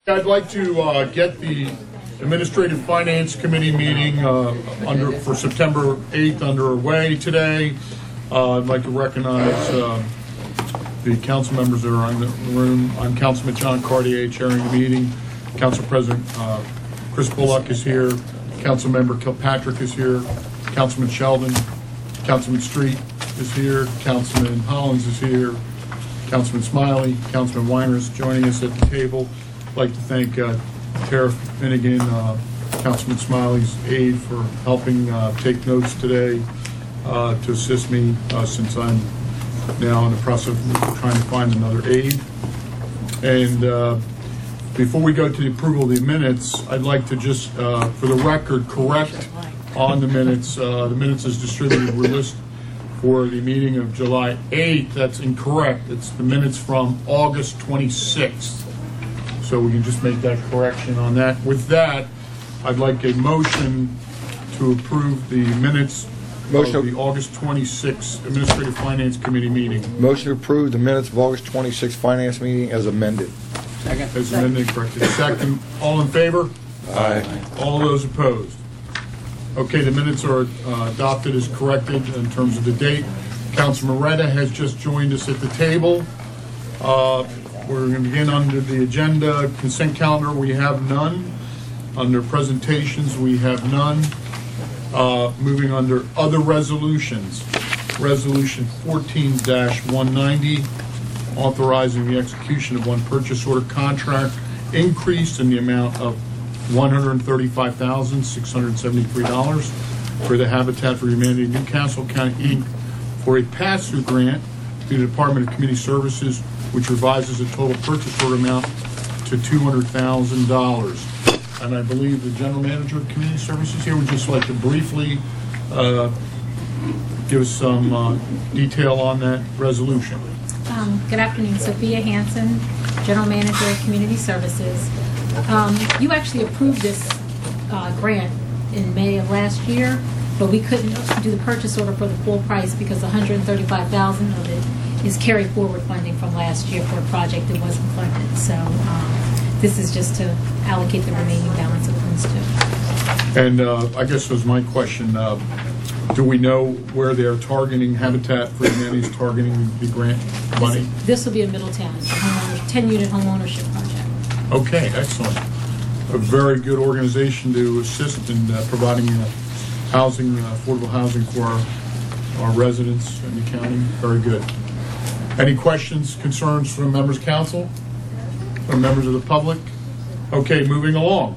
I'd like to get the Administrative Finance Committee meeting for September 8th underway today. I'd like to recognize the council members that are in the room. I'm Councilman John Cartier chairing the meeting. Council President Chris Bullock is here. Council Member Kilpatrick is here. Councilman Sheldon. Councilman Street is here. Councilman Hollins is here. Councilman Smiley. Councilman Weiner is joining us at the table. I'd like to thank Tara Finnegan, Councilman Smiley's aide, for helping take notes today to assist me since I'm now in the process of trying to find another aide. And before we go to the approval of the minutes, I'd like to just, for the record, correct on the minutes. The minutes is distributed were listed for the meeting of July 8th. That's incorrect. It's the minutes from August 26th. So we can just make that correction on that. With that, I'd like a motion to approve the minutes of the August 26th Administrative Finance Committee meeting. Motion to approve the minutes of August 26th Finance meeting as amended. Second. As amended, corrected. Second. All in favor? Aye. All those opposed? Okay, the minutes are adopted as corrected in terms of the date. Councilman Moretta has just joined us at the table. We're going to begin under the agenda. Consent calendar, we have none. Under presentations, we have none. Moving under other resolutions. Resolution 14-190, authorizing the execution of one purchase order contract increased in the amount of $135,673 for the Habitat for Humanity Newcastle County, Inc. for a pass-through grant to the Department of Community Services, which revises the total purchase order amount to $200,000. And I believe the General Manager of Community Services here would just like to briefly give us some detail on that resolution. Good afternoon. Sophia Hansen, General Manager of Community Services. You actually approved this grant in May of last year, but we couldn't do the purchase order for the full price because $135,000 of it is carry forward funding from last year for a project that wasn't funded. So this is just to allocate the remaining balance of funds to. And I guess was my question, do we know where they're targeting, Habitat for Humanity is targeting the grant money? This will be in Middletown. It's a 10-unit home ownership project. Okay, excellent. A very good organization to assist in providing housing, affordable housing for our residents in the county. Very good. Any questions, concerns from members of council or members of the public? Okay, moving along.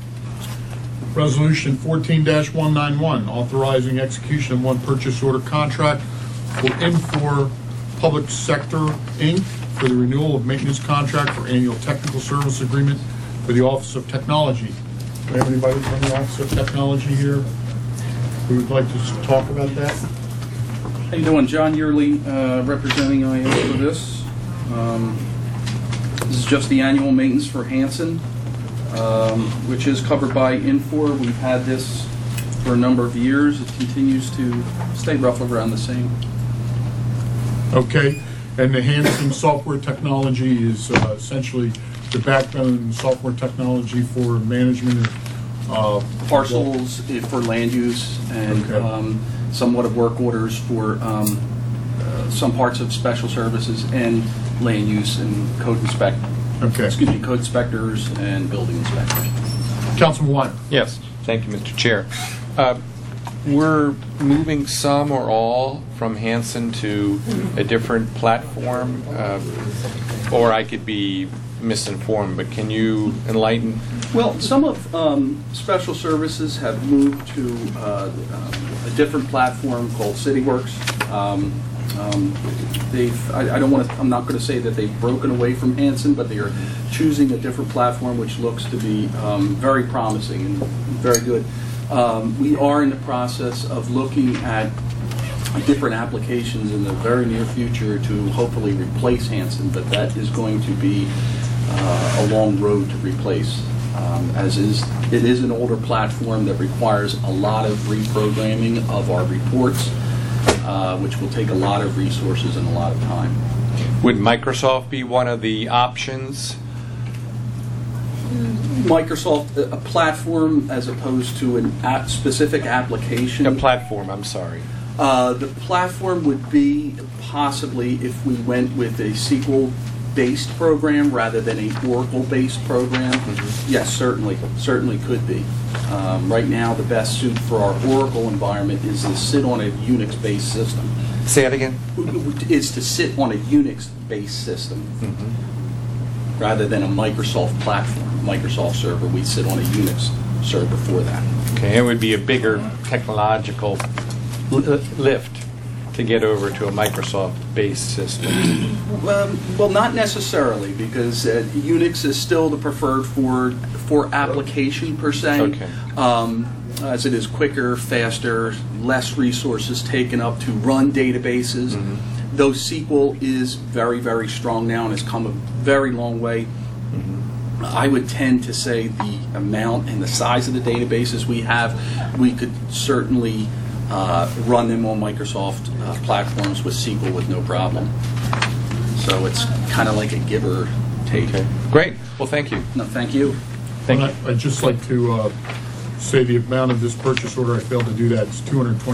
Resolution 14-191, authorizing execution of one purchase order contract for Infor Public Sector, Inc. for the renewal of maintenance contract for annual technical service agreement for the Office of Technology. Do we have anybody from the Office of Technology here who would like to talk about that? How you doing? John Yearley, representing IO for this. This is just the annual maintenance for Hansen, which is covered by Infor. We've had this for a number of years. It continues to stay roughly around the same. Okay, and the Hansen software technology is essentially the backbone software technology for management of Parcels for land use and okay. Somewhat of work orders for some parts of special services and land use and code inspectors and building inspectors. Councilman Weiner. Yes, thank you, Mr. Chair. We're moving some or all from Hansen to a different platform, or I could be misinformed, but can you enlighten? Well, some of special services have moved to a different platform called CityWorks. I'm not going to say that they've broken away from Hansen, but they are choosing a different platform, which looks to be very promising and very good. We are in the process of looking at different applications in the very near future to hopefully replace Hansen, but that is going to be a long road to replace. It is an older platform that requires a lot of reprogramming of our reports, which will take a lot of resources and a lot of time. Would Microsoft be one of the options? Microsoft, a platform as opposed to a specific application. A platform, I'm sorry. The platform would be possibly if we went with a SQL-based program rather than a Oracle-based program. Yes, certainly could be. Right now, the best suit for our Oracle environment is to sit on a Unix-based system. Say that again? Is to sit on a Unix-based system rather than a Microsoft platform, Microsoft server. We sit on a Unix server for that. Okay, it would be a bigger technological lift to get over to a Microsoft-based system. Well, not necessarily, because Unix is still the preferred for application per se. Okay. As it is quicker, faster, less resources taken up to run databases. Though SQL is very, very strong now and has come a very long way, I would tend to say the amount and the size of the databases we have, we could certainly run them on Microsoft platforms with SQL with no problem. So it's kind of like a give or take. Okay. Great. Well, thank you. No, thank you. Thank you. I'd just like to say the amount of this purchase order, I failed to do that, it's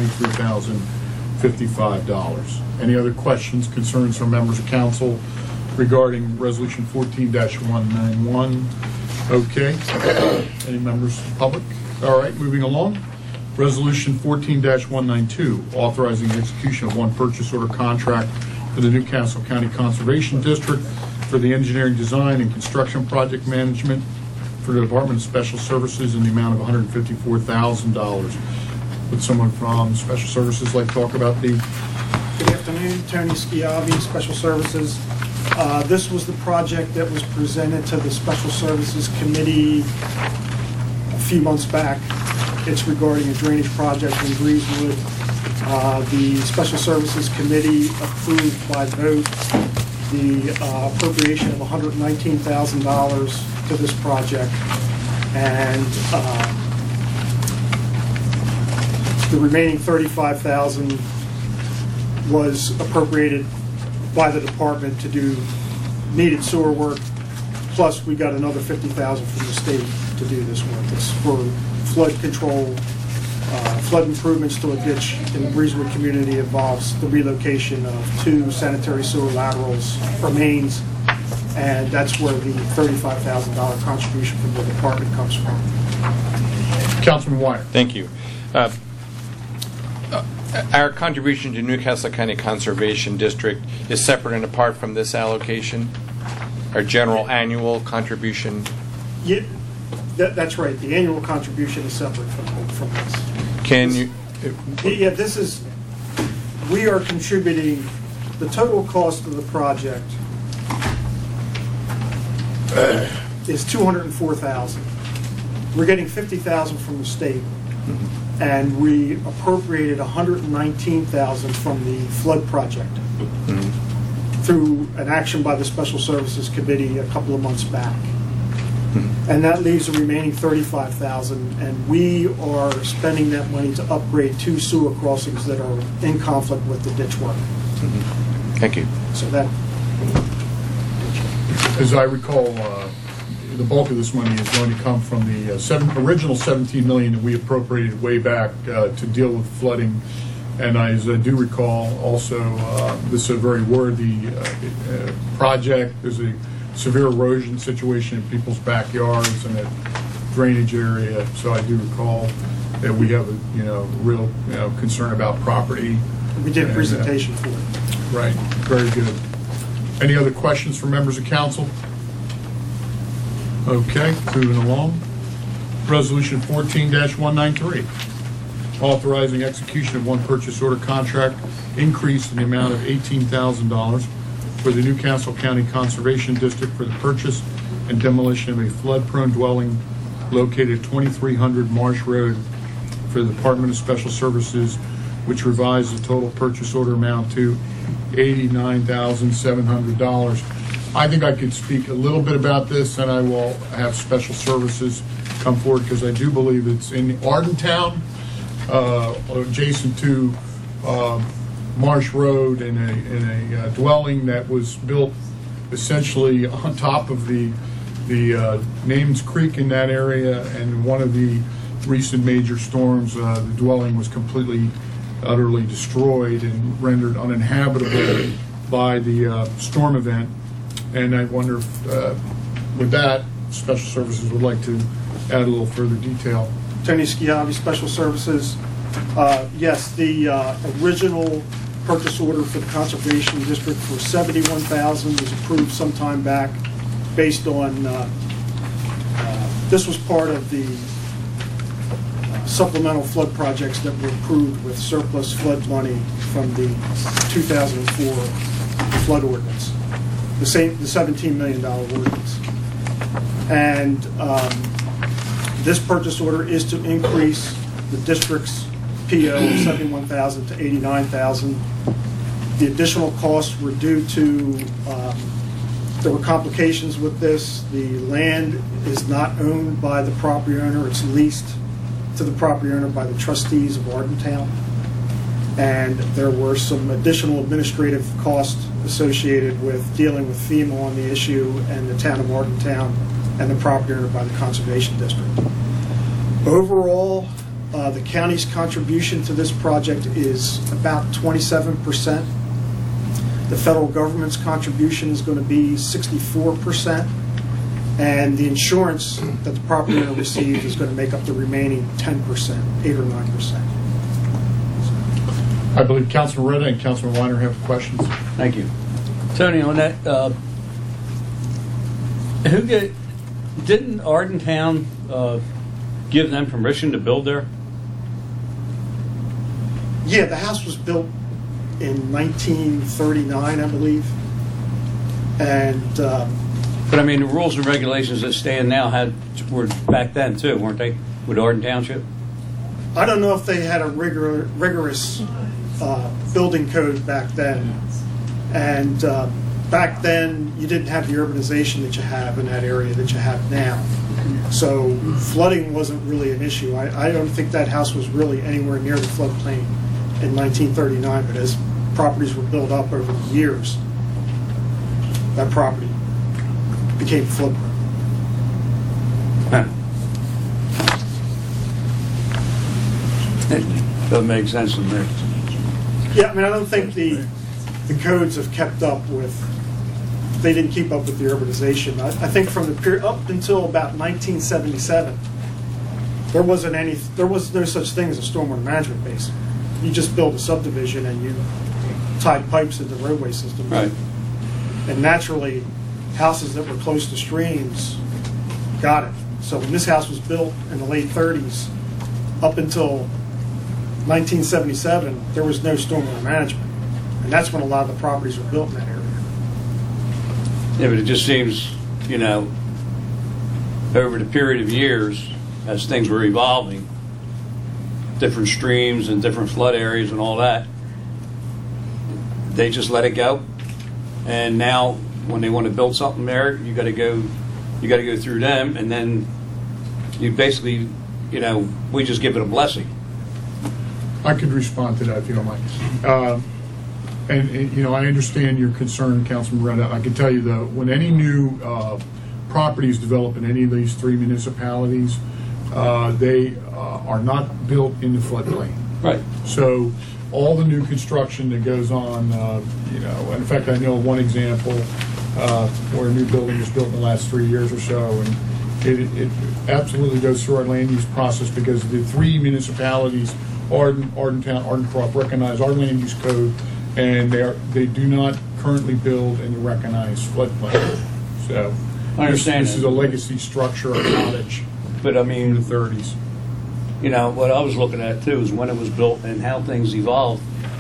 $223,055. Any other questions, concerns from members of council regarding Resolution 14-191? Okay. Any members of the public? All right, moving along. Resolution 14-192, authorizing the execution of one purchase order contract for the Newcastle County Conservation District for the engineering, design, and construction project management for the Department of Special Services in the amount of $154,000. Would someone from Special Services like to talk about the... Good afternoon, Tony Schiavi, Special Services. This was the project that was presented to the Special Services Committee a few months back. It's regarding a drainage project in Breezewood. The Special Services Committee approved by vote the appropriation of $119,000 to this project, and the remaining $35,000 was appropriated by the department to do needed sewer work, plus we got another $50,000 from the state to do this work. It's for flood control, flood improvements to a ditch in the Breezewood community. Involves the relocation of 2 sanitary sewer laterals for mains, and that's where the $35,000 contribution from the department comes from. Councilman Wyatt. Thank you. Our contribution to Newcastle County Conservation District is separate and apart from this allocation? Our general annual contribution? Yeah, that's right. The annual contribution is separate from this. Can you... Yeah, this is... We are contributing... The total cost of the project is $204,000. We're getting $50,000 from the state, and we appropriated $119,000 from the flood project through an action by the Special Services Committee a couple of months back. And that leaves the remaining $35,000, and we are spending that money to upgrade 2 sewer crossings that are in conflict with the ditch work. Thank you. So that... As I recall, the bulk of this money is going to come from the original $17 million that we appropriated way back to deal with flooding. And as I do recall, also, this is a very worthy project. There's a severe erosion situation in people's backyards and a drainage area. So I do recall that we have a real concern about property. We did a presentation for it. Right. Very good. Any other questions from members of council? Okay, moving along. Resolution 14-193, authorizing execution of one purchase order contract increase in the amount of $18,000 for the Newcastle County Conservation District for the purchase and demolition of a flood-prone dwelling located at 2300 Marsh Road for the Department of Special Services, which revised the total purchase order amount to $89,700. I think I could speak a little bit about this, and I will have Special Services come forward because I do believe it's in Ardentown, adjacent to Marsh Road, in a dwelling that was built essentially on top of the the Namens Creek in that area, and one of the recent major storms, the dwelling was completely, utterly destroyed and rendered uninhabitable by the storm event. And I wonder if, with that, Special Services would like to add a little further detail. Tony Schiavi, Special Services. Yes, the original purchase order for the Conservation District for $71,000 was approved some time back based on, this was part of the supplemental flood projects that were approved with surplus flood money from the 2004 flood ordinance, the $17 million ordinance. And this purchase order is to increase the district's PO of $71,000 to $89,000. The additional costs were due to, there were complications with this. The land is not owned by the property owner. It's leased to the property owner by the trustees of Ardentown. And there were some additional administrative costs associated with dealing with FEMA on the issue and the town of Ardentown and the property owner by the Conservation District. Overall, the county's contribution to this project is about 27%. The federal government's contribution is going to be 64%. And the insurance that the property owner received is going to make up the remaining 10%, 8 or 9%. I believe Councilman Reda and Councilman Weiner have questions. Thank you. Tony, on that, didn't Ardentown give them permission to build there? Yeah, the house was built in 1939, I believe. And But I mean, the rules and regulations that stand now were back then too, weren't they, with Arden Township? I don't know if they had a rigorous building code back then. And back then, you didn't have the urbanization that you have in that area that you have now. So flooding wasn't really an issue. I don't think that house was really anywhere near the floodplain in 1939, but as properties were built up over the years, that property became flood prone. Doesn't make sense to me. Yeah, I mean, I don't think the codes have kept up with, they didn't keep up with the urbanization. I think from the period up until about 1977, there was no such thing as a stormwater management basin. You just built a subdivision and you tied pipes into the roadway system. Right. And naturally, houses that were close to streams got it. So when this house was built in the late 30s, up until 1977, there was no stormwater management. And that's when a lot of the properties were built in that area. Yeah, but it just seems, over the period of years, as things were evolving, different streams and different flood areas and all that, they just let it go. And now, when they want to build something there, you got to go through them, and then you basically, we just give it a blessing. I could respond to that if you don't mind. And I understand your concern, Councilman Reda. I can tell you that when any new properties develop in any of these three municipalities, they are not built in the floodplain. Right. So all the new construction that goes on, and in fact, I know one example where a new building was built in the last 3 years or so, and it absolutely goes through our land use process because the three municipalities, Arden, Ardencroft, recognize our land use code, and they do not currently build in the recognized floodplain. So I understand this is a legacy structure, a cottage, But I in mean, the 30s. what I was looking at too is when it was built and how things evolved,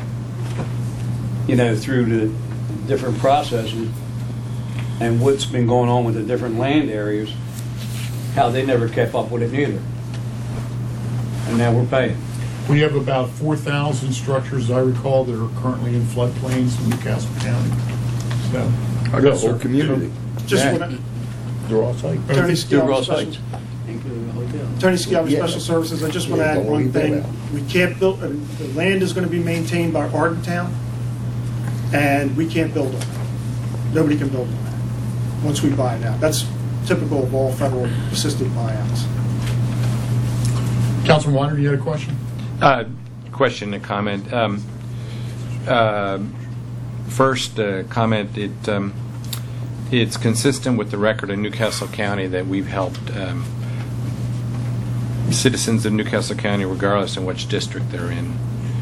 through the different processes and what's been going on with the different land areas, how they never kept up with it neither. And now we're paying. We have about 4,000 structures, as I recall, that are currently in floodplains in Newcastle County. So, I got a whole community. Just Yeah. when They're all sites. Tony Do raw Schiavi, sites. Yeah. Special Services, I just want to Yeah, add don't one leave that thing. out. We can't build, the land is going to be maintained by Ardentown, and we can't build on it. Nobody can build on that once we buy it out. That's typical of all federal assisted buyouts. Councilman Weiner, you had a question? Question and comment. First comment, it's consistent with the record in Newcastle County that we've helped citizens of Newcastle County, regardless in which district they're in.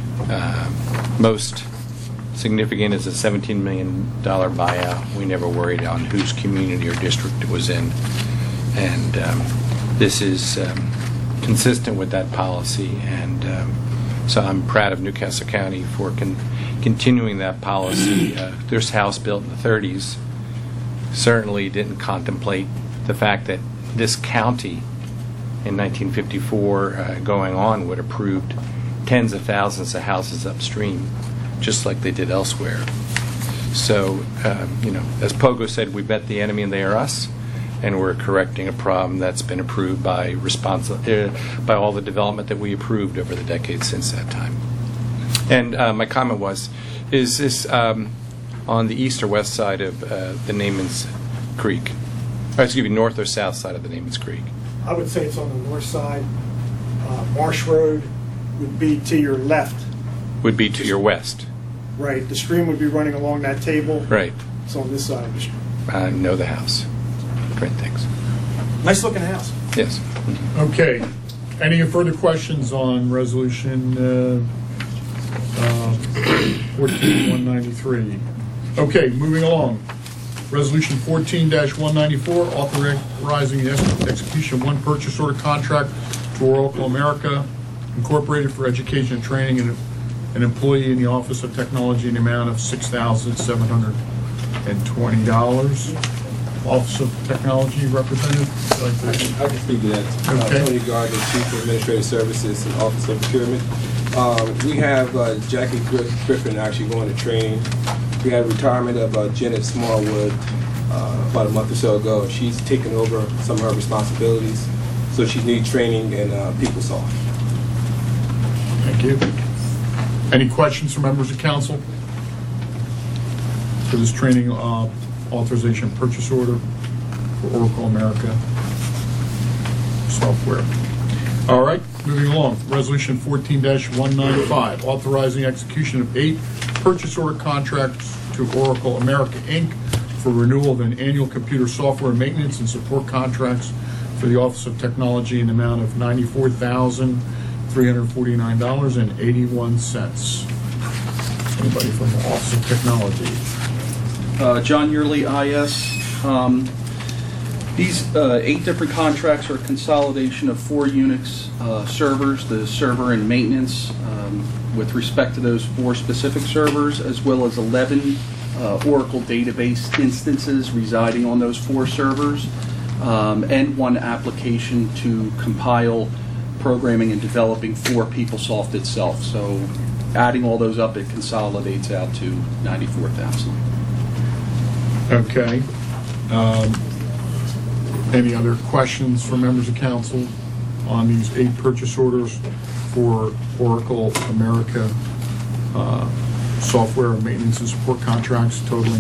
Most significant is a $17 million buyout. We never worried on whose community or district it was in. And this is consistent with that policy. And so I'm proud of Newcastle County for continuing that policy. This house built in the 30s certainly didn't contemplate the fact that this county in 1954 going on would approved tens of thousands of houses upstream, just like they did elsewhere. So, as Pogo said, we bet the enemy and they are us, and we're correcting a problem that's been approved by by all the development that we approved over the decades since that time. And my comment is this on the east or west side of the Namens Creek? North or south side of the Namens Creek? I would say it's on the north side. Marsh Road would be to your left. Would be to your west. Right. The stream would be running along that table. Right. It's on this side of the stream. I know the house. Great, thanks. Nice looking house. Yes. Okay. Any further questions on resolution 14-193? Okay, moving along. Resolution 14-194, authorizing the execution of one purchase order contract to Oracle America Incorporated for education and training and an employee in the Office of Technology in the amount of $6,720. Office of Technology representative? I can speak to that. Okay. Tony Gardner, Chief of Administrative Services and Office of Procurement. We have Jackie Griffin actually going to training. We had retirement of Janet Smallwood about a month or so ago. She's taken over some of her responsibilities, so she needs training in PeopleSoft. Thank you. Any questions from members of council for this training authorization purchase order for Oracle America software? All right, moving along. Resolution 14-195, authorizing execution of 8 purchase order contracts to Oracle America, Inc. for renewal of an annual computer software maintenance and support contracts for the Office of Technology in the amount of $94,349.81. Anybody from the Office of Technology? John Yearley, IS. These 8 different contracts are a consolidation of 4 Unix servers, the server and maintenance with respect to those 4 specific servers, as well as 11 Oracle database instances residing on those 4 servers, and 1 application to compile programming and developing for PeopleSoft itself. So adding all those up, it consolidates out to $94,000. Okay. Any other questions from members of council on these 8 purchase orders for Oracle America software and maintenance and support contracts totaling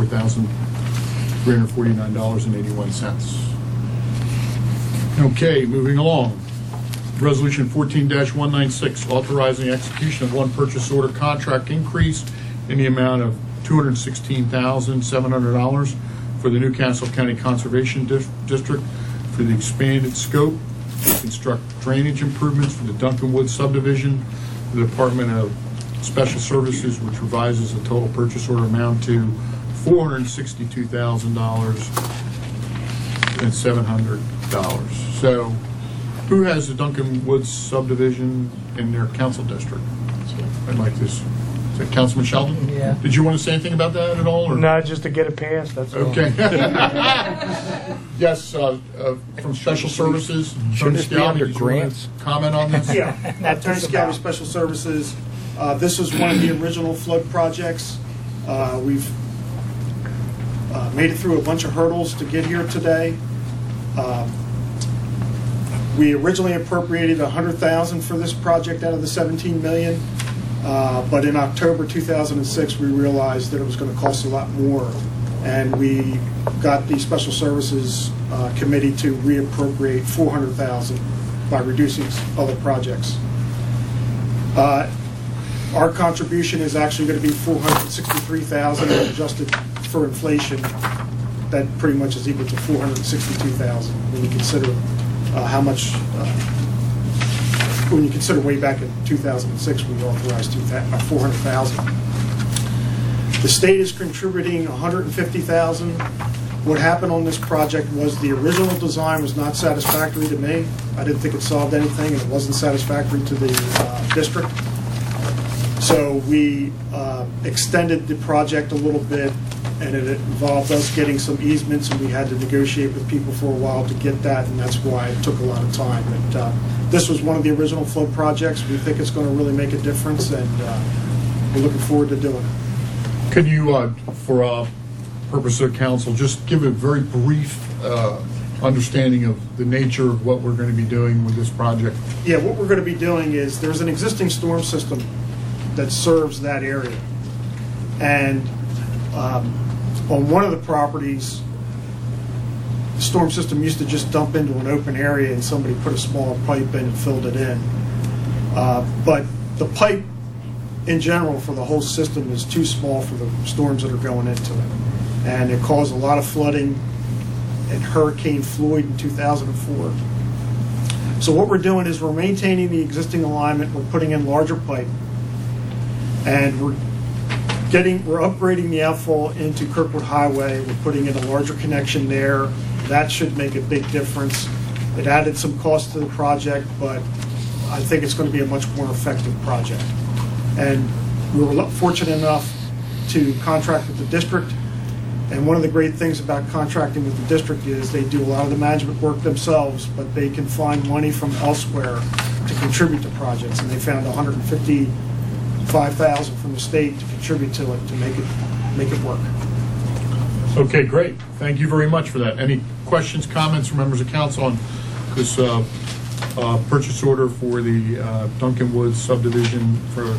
$94,349.81? Okay, moving along. Resolution 14-196, authorizing execution of one purchase order contract increase in the amount of $216,700 for the Newcastle County Conservation District for the expanded scope to construct drainage improvements for the Duncan Woods subdivision. The Department of Special Services, which revises the total purchase order amount to $462,700. So, who has the Duncan Woods subdivision in their council district? I'd like this. Is that Councilman Sheldon? Yeah. Did you want to say anything about that at all? Or? No, just to get it passed, that's all. Okay. Yes, from Special Services. Shouldn't this be Tony under Scalvi, did you wanna grants? Comment on this? Yeah, Attorney Scalvi Special Services. This is one of the original flood projects. We've made it through a bunch of hurdles to get here today. We originally appropriated $100,000 for this project out of the $17 million, but in October 2006 we realized that it was going to cost a lot more, and we got the Special Services committee to reappropriate $400,000 by reducing other projects. Our contribution is actually going to be $463,000, and adjusted for inflation, that pretty much is equal to $462,000 when you consider how much. When you consider way back in 2006, we authorized $400,000. The state is contributing $150,000. What happened on this project was the original design was not satisfactory to me. I didn't think it solved anything, and it wasn't satisfactory to the district. So we extended the project a little bit, and it involved us getting some easements, and we had to negotiate with people for a while to get that, and that's why it took a lot of time. But this was one of the original float projects. We think it's going to really make a difference, and we're looking forward to doing it. Could you, for purpose of council, just give a very brief understanding of the nature of what we're going to be doing with this project? Yeah, what we're going to be doing is there's an existing storm system that serves that area. And on one of the properties, the storm system used to just dump into an open area, and somebody put a small pipe in and filled it in. But the pipe in general for the whole system is too small for the storms that are going into it. And it caused a lot of flooding in Hurricane Floyd in 2004. So what we're doing is we're maintaining the existing alignment, we're putting in larger pipe, and we're upgrading the outfall into Kirkwood Highway. We're putting in a larger connection there. That should make a big difference. It added some cost to the project, but I think it's going to be a much more effective project. And we were fortunate enough to contract with the district. And one of the great things about contracting with the district is they do a lot of the management work themselves, but they can find money from elsewhere to contribute to projects. And they found $155,000 from the state to contribute to it, to make it work. Okay, great. Thank you very much for that. Any questions, comments from members of council on this purchase order for the Duncan Woods subdivision for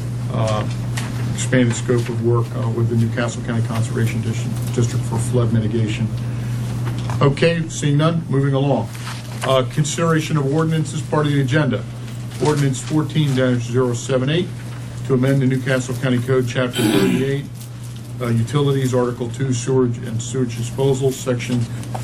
expanded scope of work with the Newcastle County Conservation District for flood mitigation? Okay, seeing none, moving along. Consideration of ordinance as part of the agenda. Ordinance 14-078 to amend the Newcastle County Code, Chapter 38, Utilities, Article 2, Sewage and Sewage Disposal, Section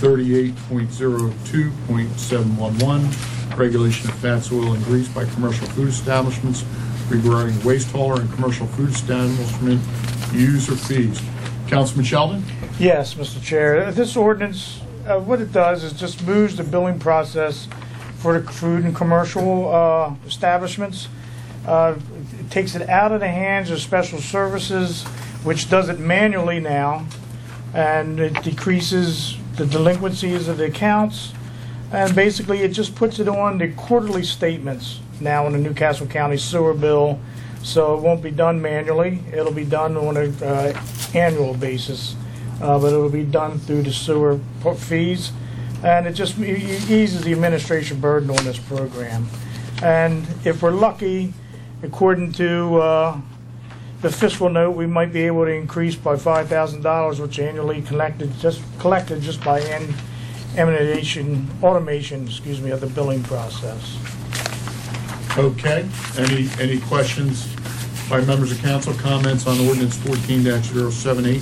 38.02.711, Regulation of fats, oil, and grease by commercial food establishments regarding waste hauler and commercial food establishment user fees. Councilman Sheldon? Yes, Mr. Chair. This ordinance, what it does is just moves the billing process for the food and commercial establishments. It takes it out of the hands of special services, which does it manually now, and it decreases the delinquencies of the accounts, and basically it just puts it on the quarterly statements now in the Newcastle County sewer bill, so it won't be done manually. It'll be done on an annual basis, but it will be done through the sewer fees, and it just eases the administration burden on this program. And if we're lucky, according to the fiscal note, we might be able to increase by $5,000, which annually collected just by automation, of the billing process. Okay. Any questions by members of council? Comments on ordinance 14-078?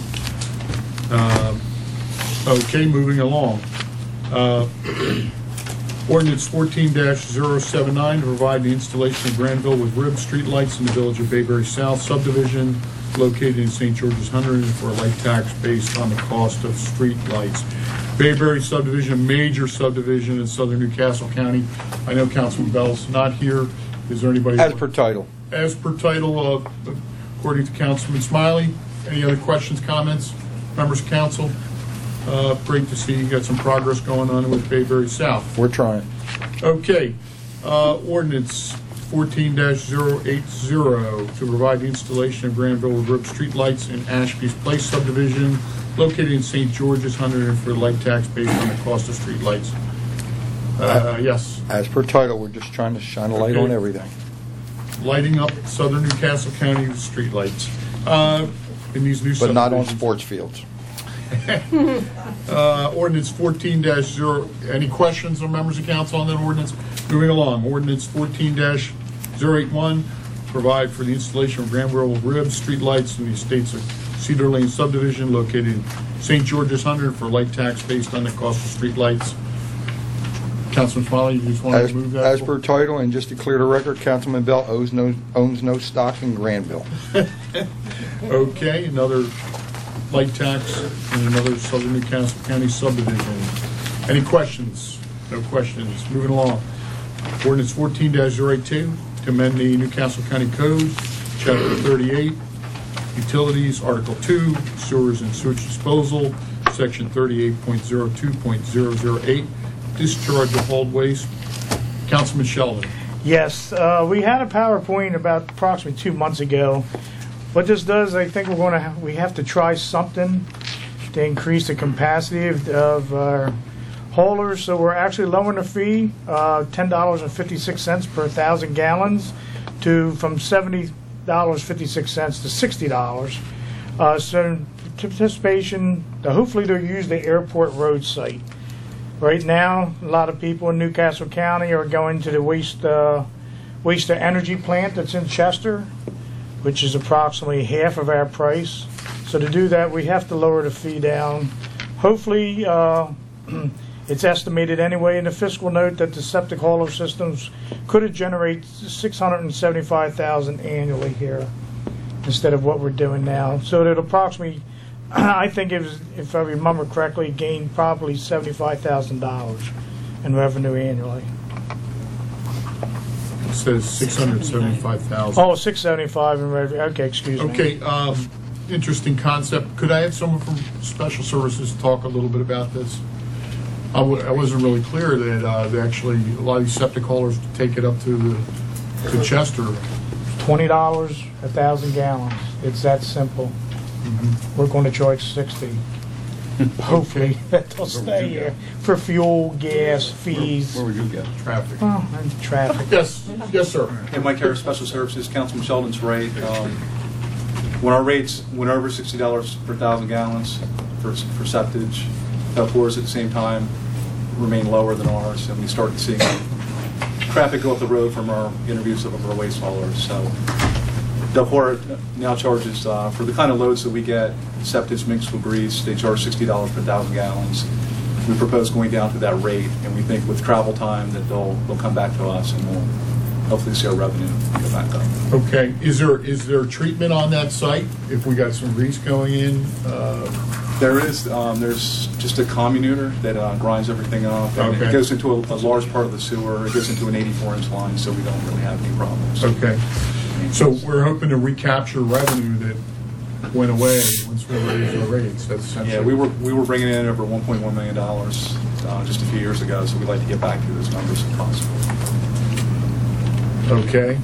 Okay, moving along. Ordinance 14-079 to provide the installation of Granville with rib streetlights in the Village of Bayberry South subdivision located in St. George's, Huntington, for a light tax based on the cost of streetlights. Bayberry subdivision, a major subdivision in southern Newcastle County. I know Councilman Bell's not here. Is there anybody? As per title. As per title, according to Councilman Smiley. Any other questions, comments? Members of council? Great to see you got some progress going on with Bayberry South. We're trying. Okay. Ordinance 14-080 to provide the installation of Granville with rib streetlights in Ashby's Place subdivision located in St. George's, Huntington, for light tax based on the cost of streetlights. Yes. As per title, we're just trying to shine a light on everything. Lighting up southern Newcastle County with streetlights in these new But not on subdivisions. sports fields. Ordinance 14-0, any questions or members of council on that ordinance? Moving along, ordinance 14-081, provide for the installation of Grand Whirl ribs, streetlights in the estates of Cedar Lane subdivision located in St. George's 100 for light tax based on the cost of streetlights. Councilman Smiley, you just want to move that? As per title, and just to clear the record, Councilman Bell owns no stock in Granville. Okay, another light tax in another Southern Newcastle County subdivision. Any questions? No questions. Moving along. Ordinance 14-082 to amend the Newcastle County Code, Chapter 38, Utilities, Article 2, Sewers and Sewage Disposal, Section 38.02.008, Discharge of hauled waste. Councilman Sheldon. Yes, we had a PowerPoint about approximately 2 months ago. What this does, I think we have to try something to increase the capacity of our haulers. So we're actually lowering the fee, $10.56 per 1,000 gallons, from $70.56 to $60. So in anticipation, hopefully they'll use the airport road site. Right now, a lot of people in Newcastle County are going to the waste to energy plant that's in Chester, which is approximately half of our price. So to do that, we have to lower the fee down. Hopefully, it's estimated anyway in the fiscal note that the septic hauler systems could generate $675,000 annually here instead of what we're doing now. So it'll approximately, I think if I remember correctly, gain probably $75,000 in revenue annually. It says 675,000. Oh, 675 in revenue. Okay, excuse me. Okay, interesting concept. Could I have someone from Special Services talk a little bit about this? I wasn't really clear that they actually, a lot of these septic haulers take it up to Chester. $20 1,000 gallons. It's that simple. We're going to charge 60. Hopefully they'll stay here for fuel, gas, fees. Where would you get? Traffic. Oh, and traffic. Yes, sir. Hey, Mike Harris, Special Services, Councilman Sheldon's right. When our rates went over $60 per 1,000 gallons for septage, floors at the same time remain lower than ours, and we started seeing traffic go up the road from our interviews of our waste haulers. So Delport now charges, for the kind of loads that we get, septage mixed with grease, they charge $60 per 1,000 gallons. We propose going down to that rate, and we think with travel time that they'll come back to us, and we'll hopefully see our revenue go back up. Okay, is there treatment on that site if we got some grease going in? There's just a comminutor that grinds everything up. And Okay. It goes into a large part of the sewer. It goes into an 84-inch line, so we don't really have any problems. Okay, so we're hoping to recapture revenue that went away once we raised our rates. That's essentially. Yeah, we were bringing in over $1.1 million just a few years ago, so we'd like to get back to those numbers if possible. Okay.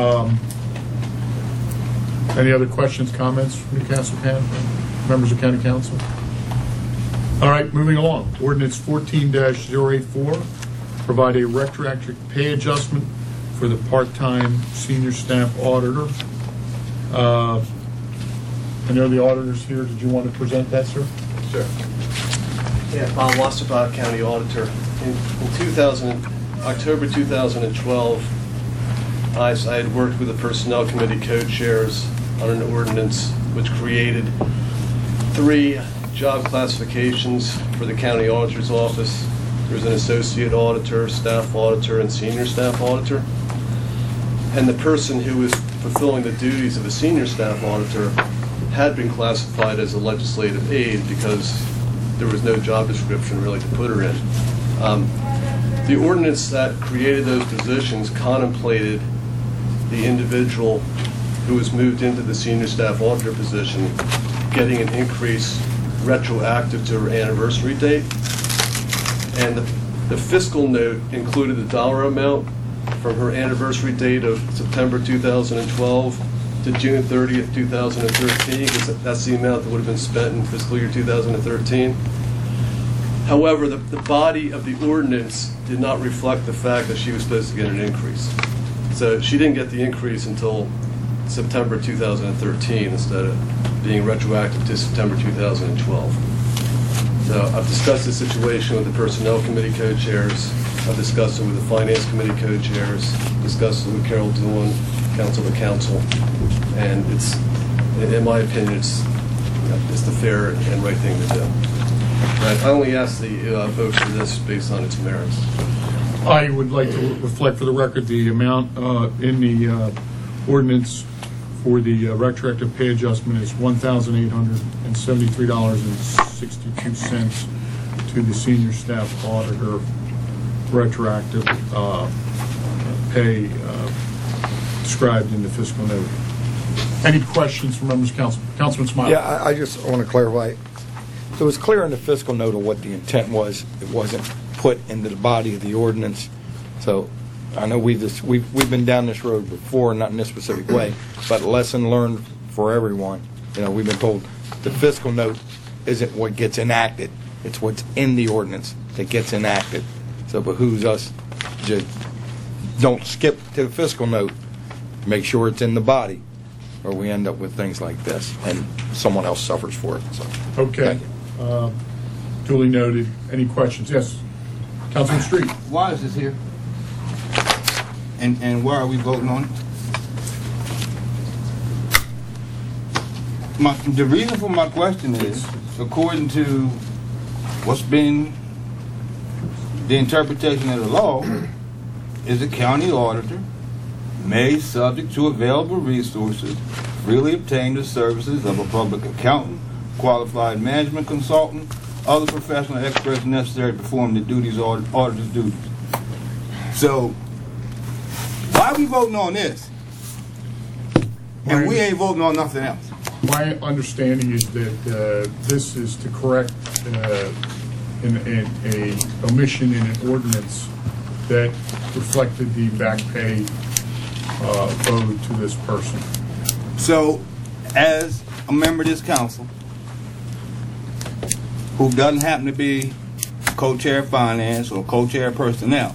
Any other questions, comments from Newcastle County, members of County Council? All right, moving along. Ordinance 14-084, provide a retroactive pay adjustment for the part-time senior staff auditor. I know the auditor's here. Did you want to present that, sir? Sure. Yeah, Bob Wasserbaugh, County Auditor. In October 2012, I had worked with the Personnel Committee co-chairs on an ordinance which created 3 job classifications for the County Auditor's Office. There's an Associate Auditor, Staff Auditor, and Senior Staff Auditor. And the person who was fulfilling the duties of a Senior Staff Auditor had been classified as a legislative aide because there was no job description really to put her in. The ordinance that created those positions contemplated the individual who was moved into the Senior Staff Auditor position getting an increase retroactive to her anniversary date. And the fiscal note included the dollar amount from her anniversary date of September 2012 to June 30th, 2013, because that's the amount that would have been spent in fiscal year 2013. However, the body of the ordinance did not reflect the fact that she was supposed to get an increase. So she didn't get the increase until September 2013 instead of being retroactive to September 2012. So I've discussed the situation with the Personnel Committee co-chairs, I've discussed it with the Finance Committee co-chairs, discussed it with Carol Doolan, counsel to counsel, and it's, in my opinion, it's the fair and right thing to do. I only ask the votes for this based on its merits. I would like to reflect for the record the amount in the ordinance for the retroactive pay adjustment is $1,873.62 to the senior staff auditor retroactive pay described in the fiscal note. Any questions from members of council? Councilman Smiley. Yeah, I just want to clarify. So it was clear in the fiscal note of what the intent was. It wasn't put into the body of the ordinance. So I know we've been down this road before, not in this specific way, but lesson learned for everyone. You know, we've been told the fiscal note isn't what gets enacted. It's what's in the ordinance that gets enacted. So it behooves us to don't skip to the fiscal note. Make sure it's in the body, or we end up with things like this, and someone else suffers for it. So, Okay. Duly noted. Any questions? Yes. Councilman Street. Why is this here? And why are we voting on it? The reason for my question is, according to what's been the interpretation of the law, is the county auditor may, subject to available resources, freely obtain the services of a public accountant, qualified management consultant, other professional experts necessary to perform the duties or auditor's duties. So, why are we voting on this? And we ain't voting on nothing else. My understanding is that this is to correct a omission in an ordinance that reflected the back pay owed to this person. So, as a member of this council, who doesn't happen to be co-chair of finance or co-chair of personnel,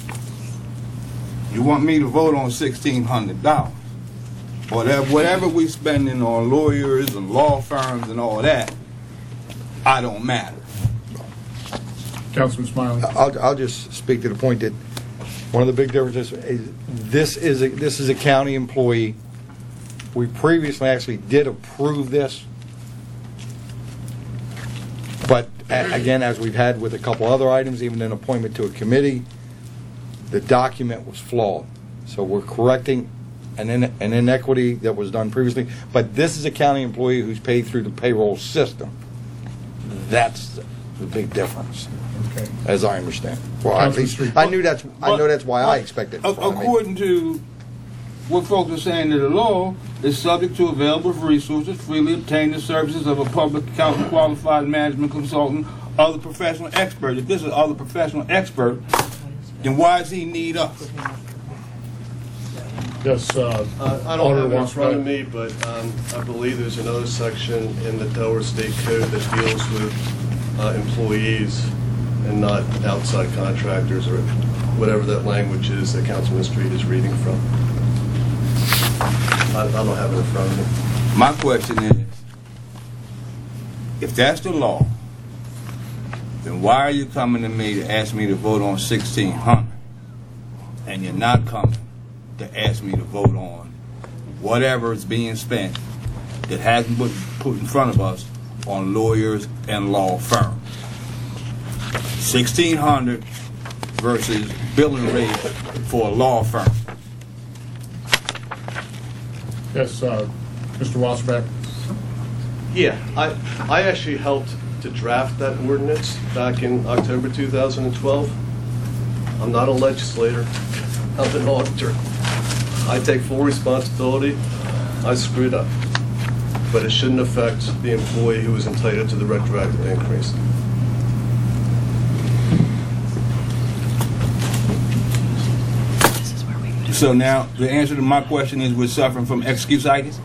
you want me to vote on $1,600? Whatever we spending on lawyers and law firms and all that, I don't matter. Councilman Smiley. I'll just speak to the point that one of the big differences is this is a county employee. We previously actually did approve this, but again, as we've had with a couple other items, even an appointment to a committee, the document was flawed. So we're correcting an inequity that was done previously. But this is a county employee who's paid through the payroll system. That's the big difference, Okay. as I understand. Well, at least I know that's why I expected. According to what folks are saying, that the law is subject to available resources, freely obtain the services of a public accountant, qualified management consultant, other professional expert. If this is other professional expert, then why does he need us? Yes. I don't have it in front of me, but I believe there's another section in the Delaware State Code that deals with employees and not outside contractors or whatever that language is that Councilman Street is reading from. I don't have it in front of me. My question is, if that's the law, then why are you coming to me to ask me to vote on $1,600, and you're not coming to ask me to vote on whatever is being spent that hasn't been put in front of us on lawyers and law firms? $1,600 versus billing rate for a law firm. Yes, Mr. Wasserback. Yeah, I actually helped to draft that ordinance back in October 2012. I'm not a legislator. I'm an auditor. I take full responsibility. I screwed up. But it shouldn't affect the employee who is entitled to the retroactive increase. So now, the answer to my question is we're suffering from excuse-itis?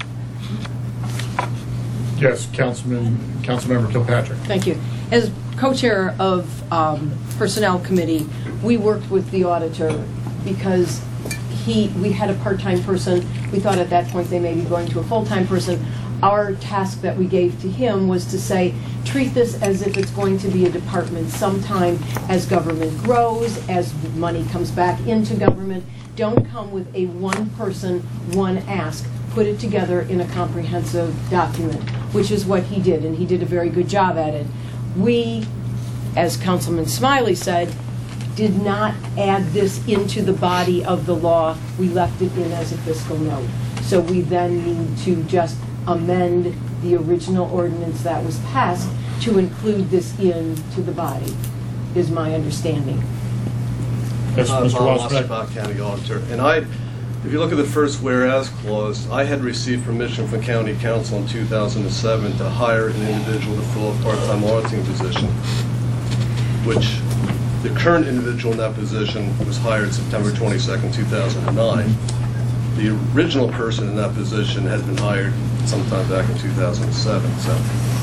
Yes, Councilmember Kilpatrick. Thank you. As co-chair of Personnel Committee, we worked with the auditor because we had a part-time person. We thought at that point they may be going to a full-time person. Our task that we gave to him was to say, treat this as if it's going to be a department sometime as government grows, as money comes back into government. Don't come with a one person, one ask. Put it together in a comprehensive document, which is what he did, and he did a very good job at it. We, as Councilman Smiley said, did not add this into the body of the law. We left it in as a fiscal note. So we then need to just amend the original ordinance that was passed to include this into the body, is my understanding. Yes, Mr. Bob Wasback. Wasserback, County Auditor. And if you look at the first whereas clause, I had received permission from County Council in 2007 to hire an individual to fill a part-time auditing position, which the current individual in that position was hired September 22nd, 2009. The original person in that position had been hired sometime back in 2007. So,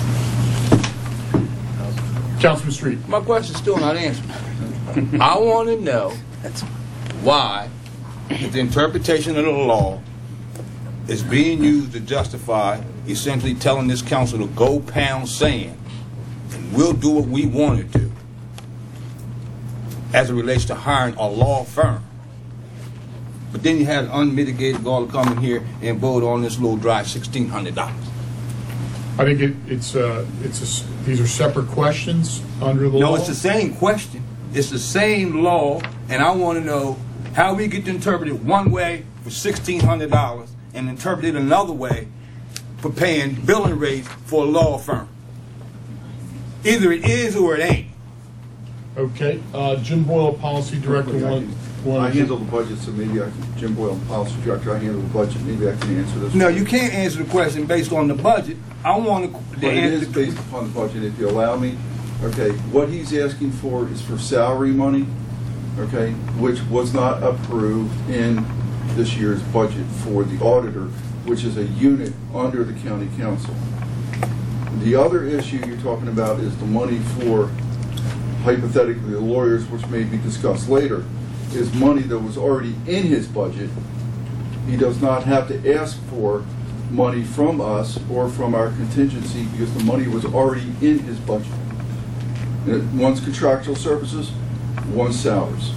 Councilman Street. My question's still not answered. I want to know why, if the interpretation of the law is being used to justify essentially telling this council to go pound sand, and we'll do what we want to do, as it relates to hiring a law firm. But then you had unmitigated gall to come in here and vote on this little dry $1,600. I think these are separate questions under the law. No, it's the same question. It's the same law, and I want to know how we get to interpret it one way for $1,600 and interpret it another way for paying billing rates for a law firm. Either it is or it ain't. Okay, Jim Boyle, Policy Director. I handle the budget, so maybe Jim Boyle, Policy Director, I handle the budget. Maybe I can answer this. No, you can't answer the question based on the budget. I want to. But it is based upon the budget, if you allow me. Okay, what he's asking for is for salary money, okay, which was not approved in this year's budget for the auditor, which is a unit under the county council. The other issue you're talking about is the money for, hypothetically, the lawyers, which may be discussed later, is money that was already in his budget. He does not have to ask for money from us or from our contingency because the money was already in his budget. And one's contractual services, one's salaries.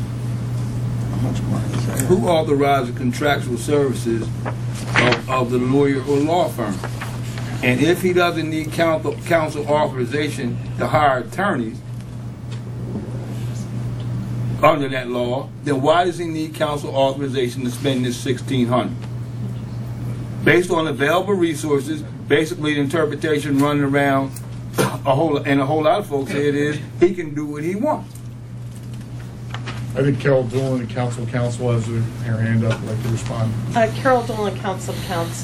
Who authorized the contractual services of the lawyer or law firm? And if he doesn't need council authorization to hire attorneys under that law, then why does he need council authorization to spend this $1,600? Based on available resources, basically the interpretation running around a whole lot of folks say it is, he can do what he wants. I think Carol Doolin, the council has her hand up. I'd like to respond. Carol Doolin, council.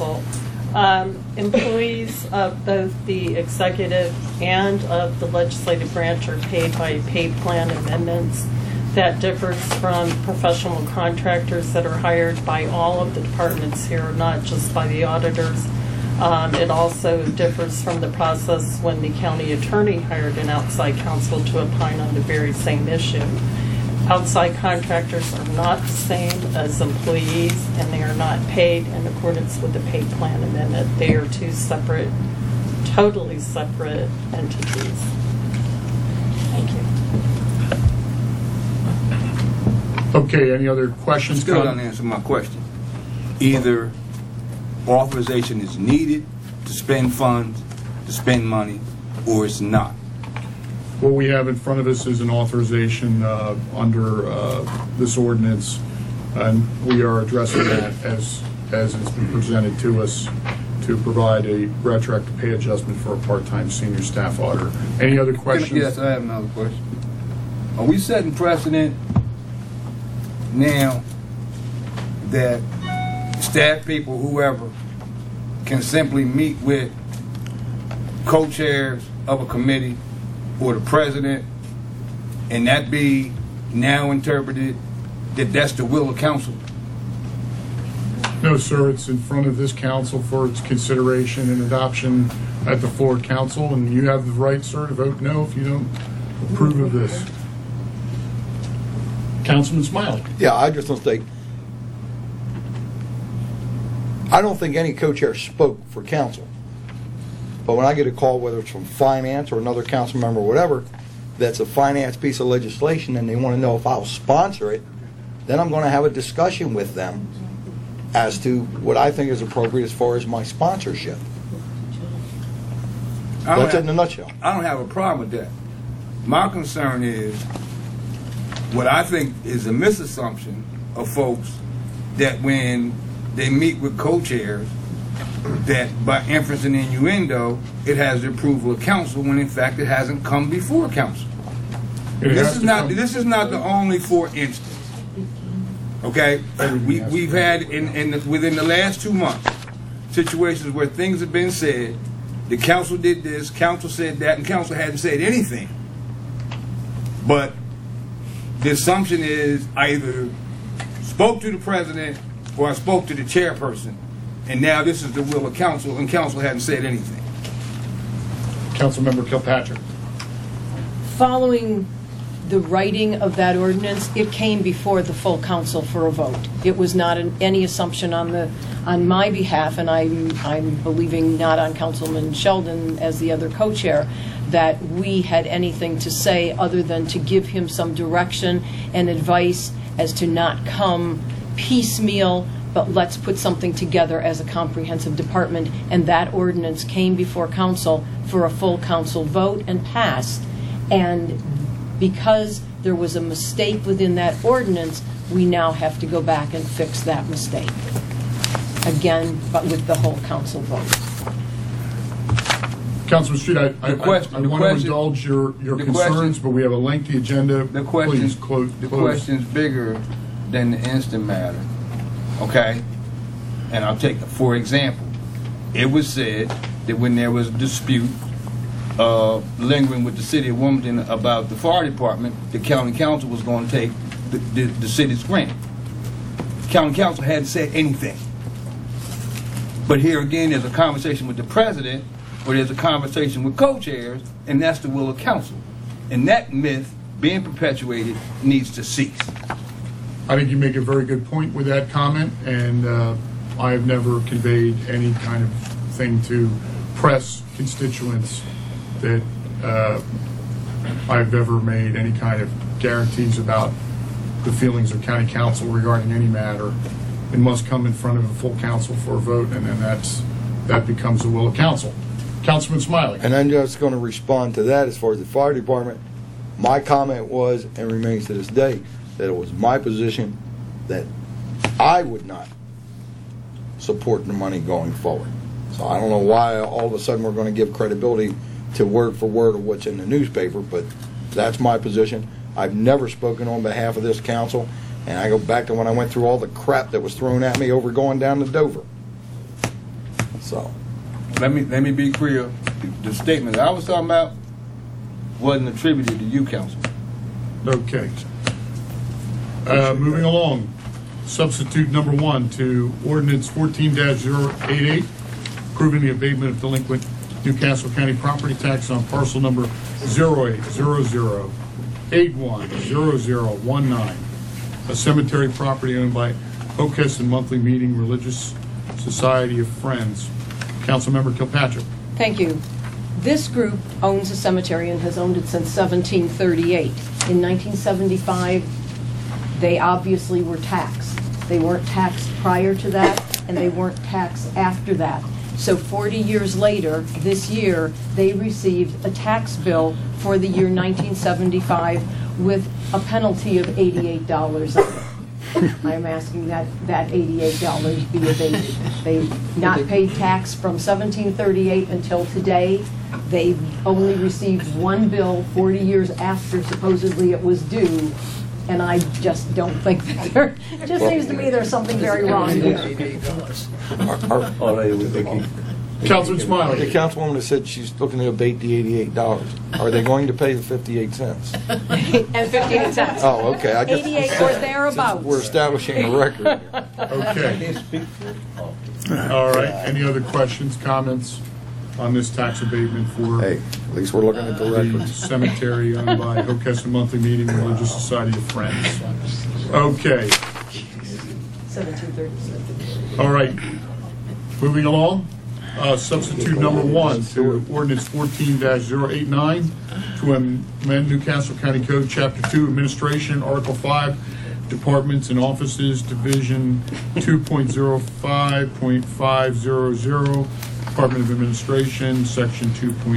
Employees of both the executive and of the legislative branch are paid by pay plan amendments. That differs from professional contractors that are hired by all of the departments here, not just by the auditors. It also differs from the process when the county attorney hired an outside counsel to opine on the very same issue. Outside contractors are not the same as employees, and they are not paid in accordance with the pay plan amendment. They are two separate, totally separate entities. Thank you. Okay, any other questions? Still don't answer my question. Either authorization is needed to spend funds, to spend money, or it's not. What we have in front of us is an authorization under this ordinance, and we are addressing that as it's been presented to us to provide a retroactive pay adjustment for a part-time senior staff auditor. Any other questions? Yes, I have another question. Are we setting precedent now that staff people, whoever, can simply meet with co-chairs of a committee or the president, and that be now interpreted that that's the will of council? No, sir. It's in front of this council for its consideration and adoption at the floor of council, and you have the right, sir, to vote no if you don't approve of this. Councilman Smiley. Yeah, I just don't think, I don't think any co-chair spoke for council. But when I get a call, whether it's from finance or another council member or whatever, that's a finance piece of legislation and they want to know if I'll sponsor it, then I'm going to have a discussion with them as to what I think is appropriate as far as my sponsorship. That's it in a nutshell. I don't have a problem with that. My concern is what I think is a misassumption of folks that when they meet with co-chairs, that by inference and innuendo, it has the approval of council when in fact it hasn't come before council. This is not the only for instance. Okay, we've had within the last 2 months situations where things have been said. The council did this, council said that, and council hadn't said anything. But the assumption is I either spoke to the president or I spoke to the chairperson, and now this is the will of council, and council hadn't said anything. Councilmember Kilpatrick. Following the writing of that ordinance, it came before the full council for a vote. It was not any assumption on my behalf, and I'm believing not on Councilman Sheldon as the other co-chair, that we had anything to say other than to give him some direction and advice as to not come piecemeal, but let's put something together as a comprehensive department. And that ordinance came before council for a full council vote and passed. And because there was a mistake within that ordinance, we now have to go back and fix that mistake. Again, but with the whole council vote. Councilman Street, I want to indulge your concerns, but we have a lengthy agenda. The question's bigger than the instant matter. Okay? And I'll take, for example, it was said that when there was a dispute lingering with the city of Wilmington about the fire department, the county council was going to take the city's grant. The county council hadn't said anything. But here again, there's a conversation with the president, or there's a conversation with co-chairs, and that's the will of council. And that myth being perpetuated needs to cease. I think you make a very good point with that comment, and I have never conveyed any kind of thing to press constituents that I've ever made any kind of guarantees about the feelings of county council regarding any matter. It must come in front of a full council for a vote, and then that becomes the will of council. Councilman Smiley. And I'm just going to respond to that as far as the fire department. My comment was, and remains to this day, that it was my position that I would not support the money going forward. So I don't know why all of a sudden we're going to give credibility to word for word of what's in the newspaper, but that's my position. I've never spoken on behalf of this council, and I go back to when I went through all the crap that was thrown at me over going down to Dover. So let me be clear. The statement that I was talking about wasn't attributed to you, council. Okay. Moving along. Substitute number 1 to ordinance 14-088, approving the abatement of delinquent Newcastle County property tax on parcel number 0800810019, a cemetery property owned by Hokess and Monthly Meeting Religious Society of Friends. Councilmember Kilpatrick. Thank you. This group owns a cemetery and has owned it since 1738. In 1975, they obviously were taxed. They weren't taxed prior to that, and they weren't taxed after that. So 40 years later, this year, they received a tax bill for the year 1975 with a penalty of $88 on it. I'm asking that $88 be abated. They've not paid tax from 1738 until today. They've only received one bill 40 years after supposedly it was due, and I just don't think that there, it just seems to me there's something very wrong here. Councilman Smiley. The councilwoman said she's looking to abate the $88. Are they going to pay the 58 cents? And 58 cents. Oh, okay. 88 or thereabouts. We're establishing a record here. Okay. All right. Any other questions, comments on this tax abatement for Hey, at least we're looking at the record. the cemetery owned by Hokess and Monthly Meeting Religious Society of Friends? Okay. 1737. All right. Moving along. Substitute number 1 to ordinance 14-089 to amend Newcastle County Code, Chapter 2, Administration, Article 5, Departments and Offices, Division 2.05.500, Department of Administration, Section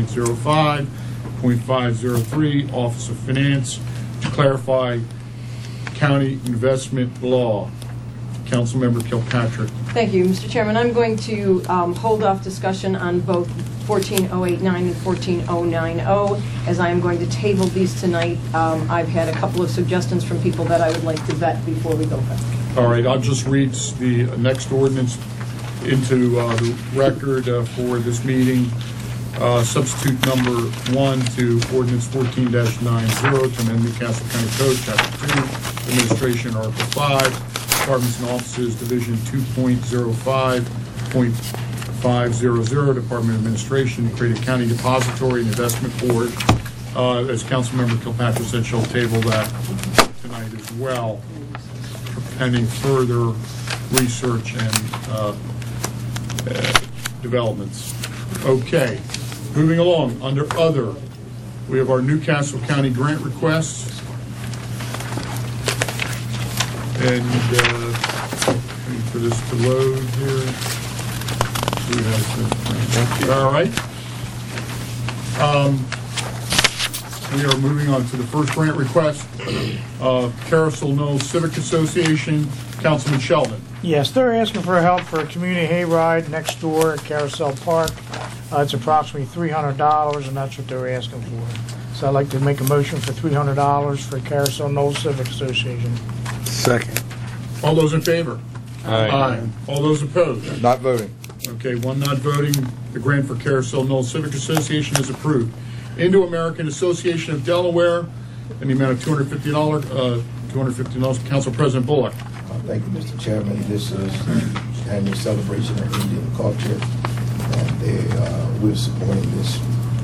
2.05.503, Office of Finance, to clarify county investment law. Councilmember Kilpatrick. Thank you, Mr. Chairman. I'm going to hold off discussion on both 14089 and 14090, as I am going to table these tonight. I've had a couple of suggestions from people that I would like to vet before we go back. All right, I'll just read the next ordinance into the record for this meeting. Substitute number 1 to ordinance 14-90 to amend Newcastle County Code, Chapter 2, Administration, Article 5, Departments and Offices, Division 2.05.500, Department of Administration, create a county depository and investment board. As Councilmember Kilpatrick said, she'll table that tonight as well, pending further research and developments. Okay, moving along, under other, we have our Newcastle County grant requests. And waiting for this to load here. Who has this? All right. We are moving on to the first grant request. Carousel Knolls Civic Association, Councilman Sheldon. Yes, they're asking for help for a community hayride next door at Carousel Park. It's approximately $300, and that's what they're asking for. So I'd like to make a motion for $300 for Carousel Knolls Civic Association. Second. All those in favor? Aye. All those opposed? Not voting. Okay, one not voting. The grant for Carousel Knolls Civic Association is approved. Indo-American Association of Delaware, in the amount of $250. Council President Bullock. Thank you, Mr. Chairman. This is the annual celebration of Indian culture, and we're supporting this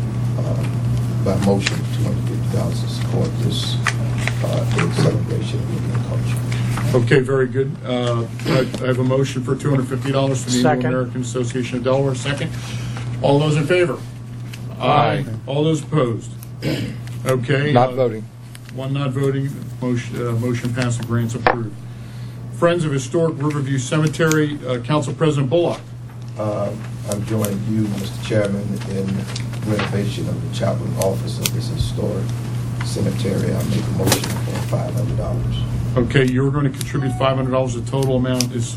by motion, $250 to support this celebration of Indian culture. Okay, very good. I have a motion for $250 from the Second. Indo-American Association of Delaware. Second. All those in favor? Aye. All those opposed? Okay. Not voting. One not voting. Motion passed. The grant's approved. Friends of Historic Riverview Cemetery, Council President Bullock. I'm joining you, Mr. Chairman, in renovation of the chaplain office of this historic cemetery. I make a motion for $500. Okay, you're going to contribute $500. The total amount is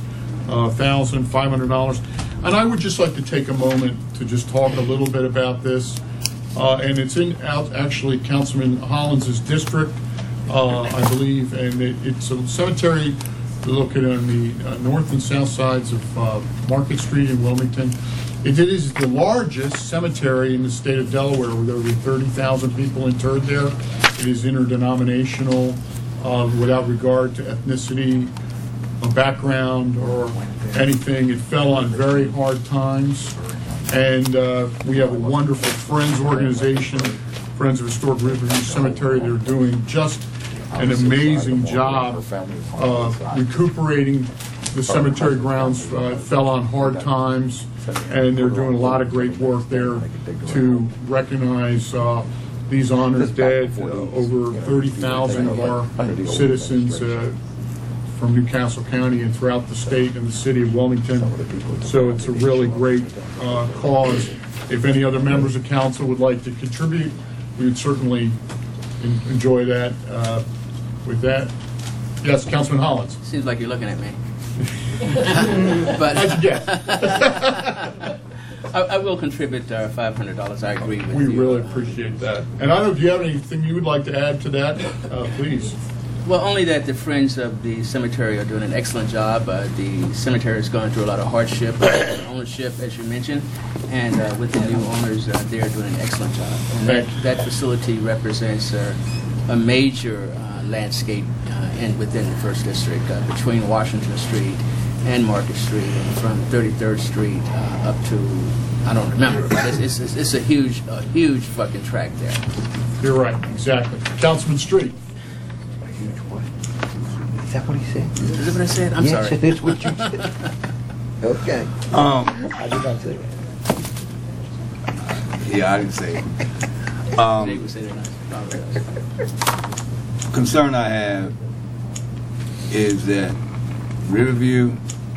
$1,500. And I would just like to take a moment to just talk a little bit about this. And it's in actually Councilman Hollins' district, I believe, and it's a cemetery located on the north and south sides of Market Street in Wilmington. It is the largest cemetery in the state of Delaware, with over 30,000 people interred there. It is interdenominational, without regard to ethnicity, background, or anything. It fell on very hard times, and we have a wonderful Friends organization, Friends of Historic Riverview Cemetery. They're doing just an amazing job recuperating the cemetery grounds. Fell on hard times, and they're doing a lot of great work there to recognize these honored dead. Over 30,000 of our citizens from Newcastle County and throughout the state and the city of Wilmington. So it's a really great cause. If any other members of council would like to contribute, we would certainly enjoy that. With that, yes, Councilman Hollins. Seems like you're looking at me. But how'd you guess? I will contribute $500. I agree with We you. really appreciate that. And I don't know if you have anything you would like to add to that, please. Well, only that the Friends of the Cemetery are doing an excellent job. The cemetery is going through a lot of hardship, ownership, as you mentioned, and with the new owners, they are doing an excellent job. And that facility represents a major landscape within the First District, between Washington Street and Market Street, and from 33rd Street up to, I don't remember, but it's a huge fucking tract there. You're right, exactly. Councilman Street. Is that what he said? Is that what I said? I'm yes, sorry. Yes, that's what you said. Okay. I did not say that. Yeah, I didn't say it. They would say they're not. Apologize. Concern I have is that Riverview,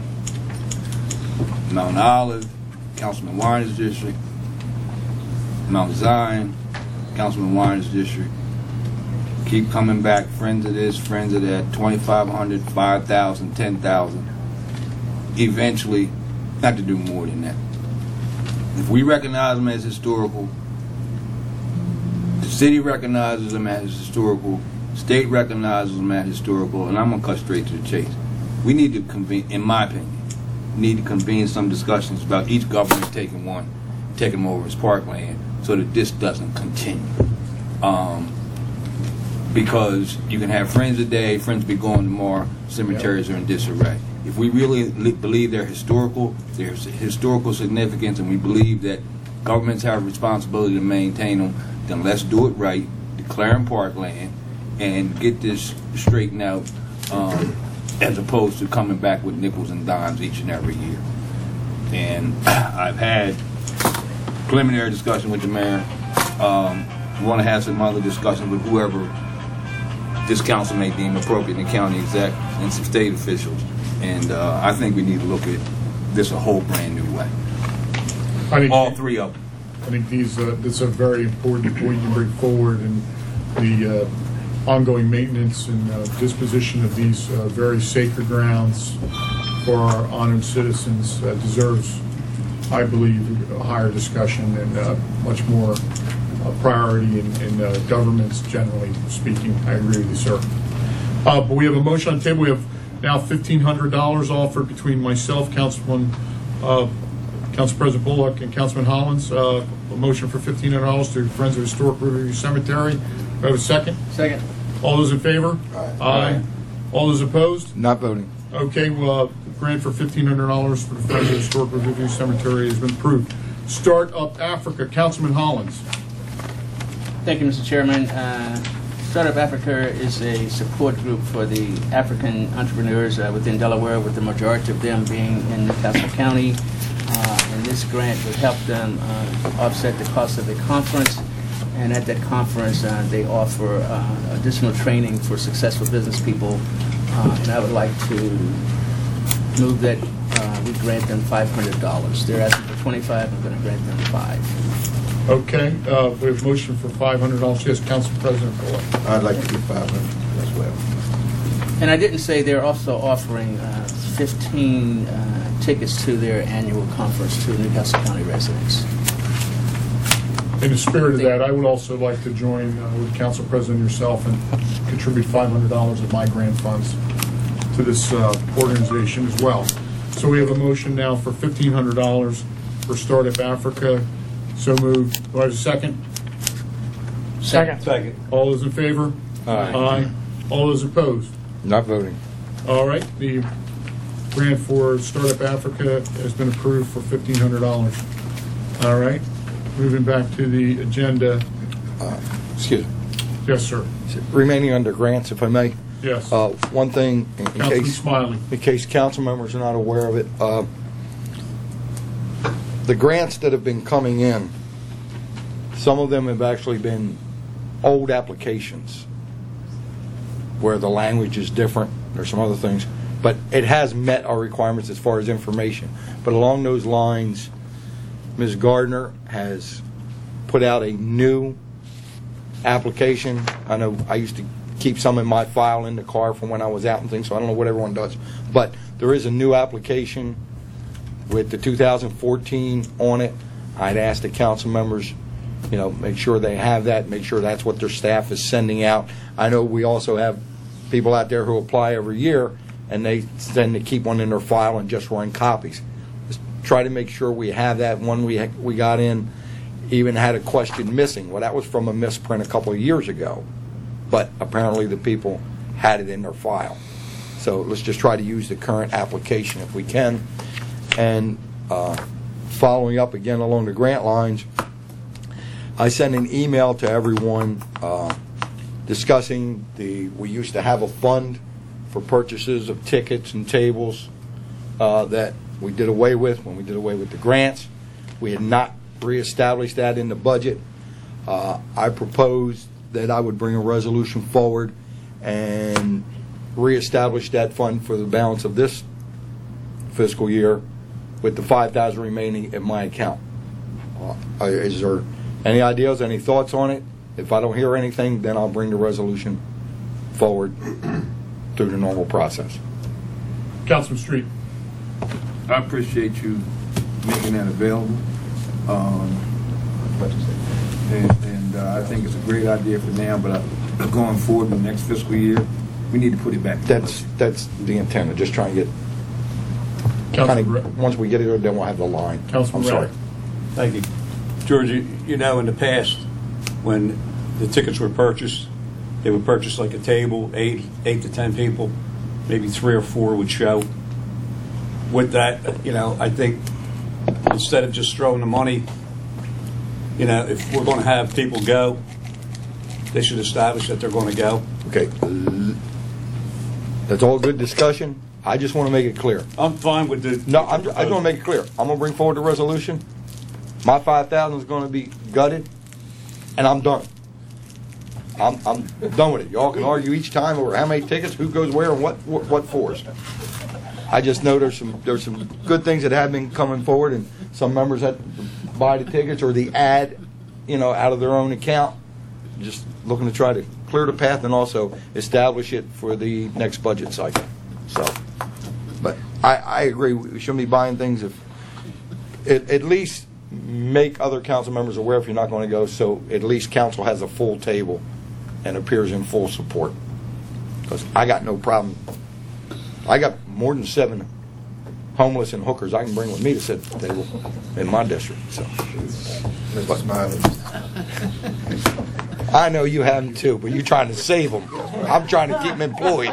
Mount Olive, Councilman Warren's district, Mount Zion, Councilman Warren's district, keep coming back, friends of this, friends of that, 2,500, 5,000, 10,000. Eventually, not to do more than that. If we recognize them as historical, the city recognizes them as historical, state recognizes them as historical, and I'm going to cut straight to the chase. We need to convene, in my opinion, some discussions about each government taking them over as parkland so that this doesn't continue. Because you can have friends today, friends be going tomorrow, cemeteries are in disarray. If we really believe there's historical significance, and we believe that governments have a responsibility to maintain them, then let's do it right, declare them parkland, and get this straightened out, as opposed to coming back with nickels and dimes each and every year. And I've had preliminary discussion with the mayor. Want to have some other discussion with whoever this council may deem appropriate, the county exec and some state officials. And I think we need to look at this a whole brand new way. All three of them. I think this is a very important point you bring forward, and the ongoing maintenance and disposition of these very sacred grounds for our honored citizens deserves, I believe, a higher discussion and much more priority in governments generally speaking. I agree with you, sir. But we have a motion on the table. We have now $1,500 offered between myself, Council President Bullock, and Councilman Hollins. A motion for $1,500 to Friends of Historic Riverview Cemetery. Do I have a second? Second. All those in favor? Aye. All those opposed? Not voting. Okay, well, grant for $1,500 for the Friends of Historic Riverview Cemetery has been approved. Start Up Africa, Councilman Hollins. Thank you, Mr. Chairman. Startup Africa is a support group for the African entrepreneurs within Delaware, with the majority of them being in Newcastle County. And this grant would help them offset the cost of the conference. And at that conference, they offer additional training for successful business people. And I would like to move that we grant them $500. They're asking for $25. I'm going to grant them $5. Okay, we have a motion for $500. Yes, Council President Bullock. I'd like to do 500 as well. And I didn't say they're also offering 15 tickets to their annual conference to Newcastle County residents. In the spirit of that, I would also like to join with Council President yourself and contribute $500 of my grant funds to this organization as well. So we have a motion now for $1,500 for Startup Africa. So moved. Do I have a second? Second. All those in favor? Aye. All those opposed? Not voting. All right, the grant for Startup Africa has been approved for $1,500. All right, moving back to the agenda. Excuse me. Yes, sir. Remaining under grants, if I may. Yes. One thing, in case council members are not aware of it, the grants that have been coming in, some of them have actually been old applications where the language is different. There's some other things. But it has met our requirements as far as information. But along those lines, Ms. Gardner has put out a new application. I know I used to keep some in my file in the car from when I was out and things, so I don't know what everyone does. But there is a new application with the 2014 on it. I'd ask the council members, make sure they have that, make sure that's what their staff is sending out. I know we also have people out there who apply every year, and they tend to keep one in their file and just run copies. Just try to make sure we have that. One we got in even had a question missing. Well, that was from a misprint a couple of years ago, but apparently the people had it in their file. So let's just try to use the current application if we can. And following up again along the grant lines, I sent an email to everyone discussing we used to have a fund for purchases of tickets and tables that we did away with when we did away with the grants. We had not reestablish that in the budget. I proposed that I would bring a resolution forward and reestablish that fund for the balance of this fiscal year with the $5,000 remaining in my account. Is there any ideas, any thoughts on it? If I don't hear anything, then I'll bring the resolution forward through the normal process. Councilman Street. I appreciate you making that available. And I think it's a great idea for now, but going forward in the next fiscal year, we need to put it back. That's the intent. of just trying to get, once we get it, then we'll have the line. I'm sorry. Thank you. George, you know, in the past, when the tickets were purchased, they would purchase like a table, 8 to 10 people, maybe 3 or 4 would show. With that, you know, I think instead of just throwing the money, you know, if we're going to have people go, they should establish that they're going to go. Okay. That's all good discussion. I just want to make it clear. I'm fine with the... No, I just want to make it clear. I'm going to bring forward the resolution. My $5,000 is going to be gutted, and I'm done. I'm done with it. Y'all can argue each time over how many tickets, who goes where, and what for. I just know there's some good things that have been coming forward, and some members that buy the tickets or the ad, you know, out of their own account. Just looking to try to clear the path and also establish it for the next budget cycle. So, but I agree. We shouldn't be buying things if at least make other council members aware if you're not going to go, so at least council has a full table and appears in full support. Because I got no problem. I got more than 7 homeless and hookers I can bring with me to sit at the table in my district. So, Mr. Smiley. I know you have them too, but you're trying to save them. I'm trying to keep them employed.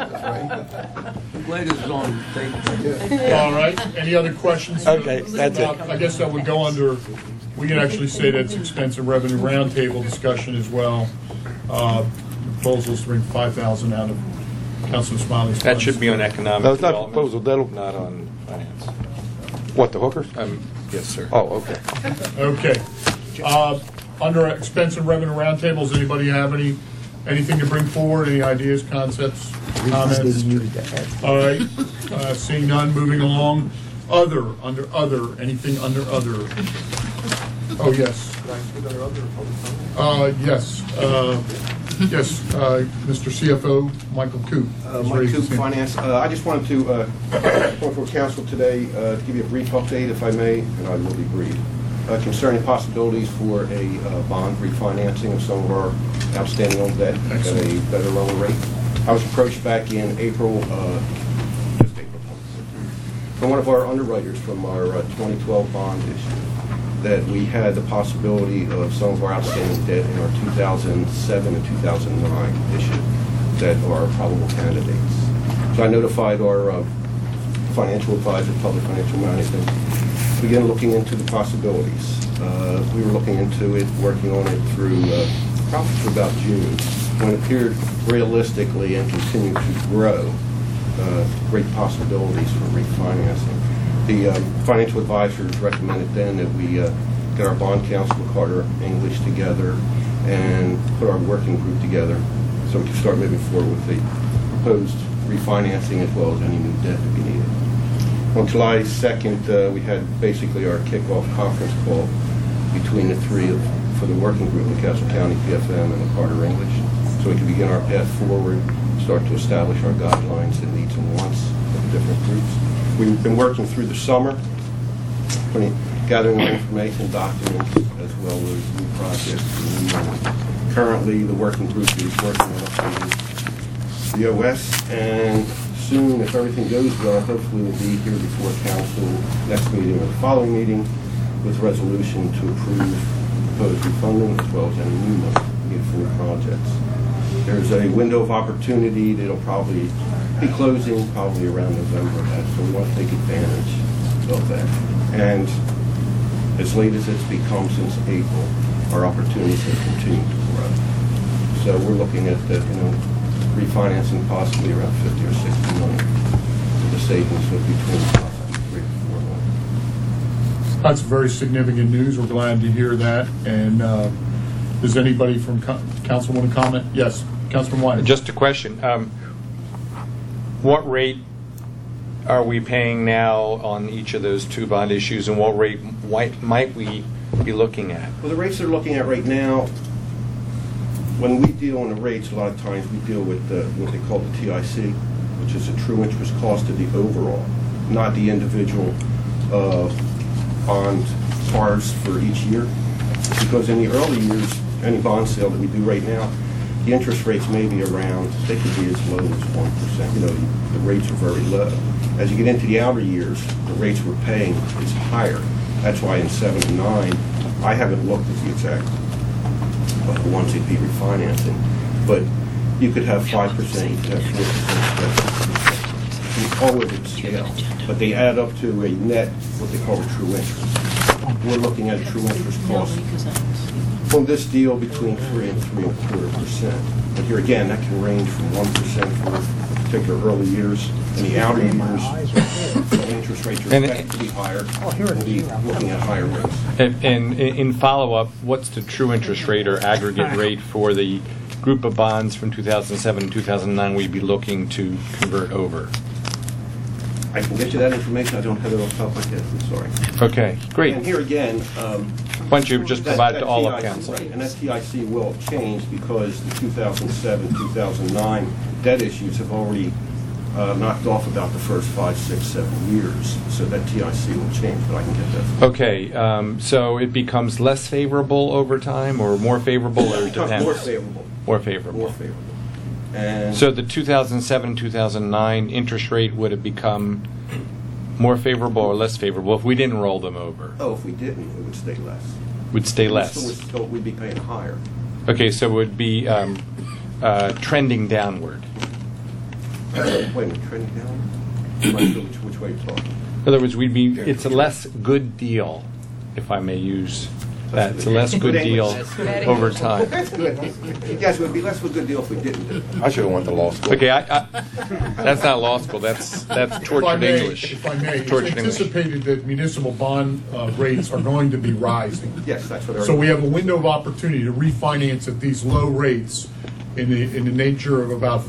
All right. Any other questions? Okay, that's it. I guess that would go under, we can actually say that's expense and revenue roundtable discussion as well. Proposals to bring $5,000 out of Councilman Smiley's That funds. should be on economic No, it's not a development. proposal. That'll, Not on finance. what, the hookers? Yes, sir. Oh, okay. Okay. Under expense and revenue roundtables, anybody have anything to bring forward? Any ideas, concepts, comments? All right. Seeing none, moving along. Under other, anything under other? Oh, yes. Yes. Yes, Mr. CFO, Michael Coop. Mike Coop, Finance. I just wanted to come for council today to give you a brief update, if I may, and I will be brief, concerning possibilities for a bond refinancing of some of our outstanding old debt at a better, lower rate. I was approached back in April, just April, from one of our underwriters from our 2012 bond issue, that we had the possibility of some of our outstanding debt in our 2007 and 2009 issue that are probable candidates. So I notified our financial advisor, Public Financial Management, to begin looking into the possibilities. We were looking into it, working on it through probably through about June, when it appeared realistically and continued to grow great possibilities for refinancing. The financial advisors recommended then that we get our bond counsel, Carter English, together and put our working group together so we can start moving forward with the proposed refinancing as well as any new debt that we needed. On July 2nd, we had basically our kickoff conference call between the three for the working group, the Castle County PFM and the Carter English, so we can begin our path forward, start to establish our guidelines and needs and wants of the different groups. We've been working through the summer, gathering information, documents, as well as new projects. Currently, the working group is working on updating the OS, and soon, if everything goes well, hopefully we'll be here before council next meeting or the following meeting with a resolution to approve proposed refunding as well as any new money needed for new projects. There's a window of opportunity that'll probably be closing probably around November, so we want to take advantage of that. And as late as it's become since April, our opportunities have continued to grow. So we're looking at refinancing possibly around 50 or 60 million, with the savings of between possibly 3 to 4 million. That's very significant news. We're glad to hear that. And does anybody from council want to comment? Yes, Councilman Wyden. Just a question. What rate are we paying now on each of those two bond issues, and what rate might we be looking at? Well, the rates they're looking at right now, when we deal on the rates, a lot of times we deal with what they call the TIC, which is the true interest cost of the overall, not the individual bond pars for each year. Because in the early years, any bond sale that we do right now, the interest rates may be around, they could be as low as 1%. You know, the rates are very low. As you get into the outer years, the rates we're paying is higher. That's why in 7 and 9, I haven't looked at the exact ones they'd be refinancing, but you could have 5%, you could have 4%, all within scale. But they add up to a net, what they call a true interest. We're looking at a true interest cost from this deal between 3 and 3.25%. But here again, that can range from 1% for particular early years. In the outer years, the interest rates are expected to be higher. We'll be looking at higher rates. And in follow-up, what's the true interest rate or aggregate rate for the group of bonds from 2007 and 2009 we'd be looking to convert over? I can get you that information. I don't have it off the top of my head. I'm sorry. Okay, great. And here again, why don't you just provide to all of TIC, council? right, and that TIC will change because the 2007, 2009 debt issues have already knocked off about the first 5, 6, 7 years. So that TIC will change, but I can get that. Okay, so it becomes less favorable over time, or more favorable, or it depends? More favorable. More favorable. More favorable. And so the 2007, 2009 interest rate would have become more favorable or less favorable if we didn't roll them over? Oh, if we didn't, it would stay less. Would stay less. We'd be paying higher. Okay, so it would be trending downward. Wait a minute, trending downward? I'm not sure which way you're talking. In other words, it's a less good deal, if I may use that. It's a less good deal over time. That's good. Yes, it would be less of a good deal if we didn't do it. I should have went to law school. Okay, that's not law school. That's tortured English. If I may, it's Tortured anticipated that municipal bond rates are going to be rising. Yes, that's what. So we have a window of opportunity to refinance at these low rates in the nature of about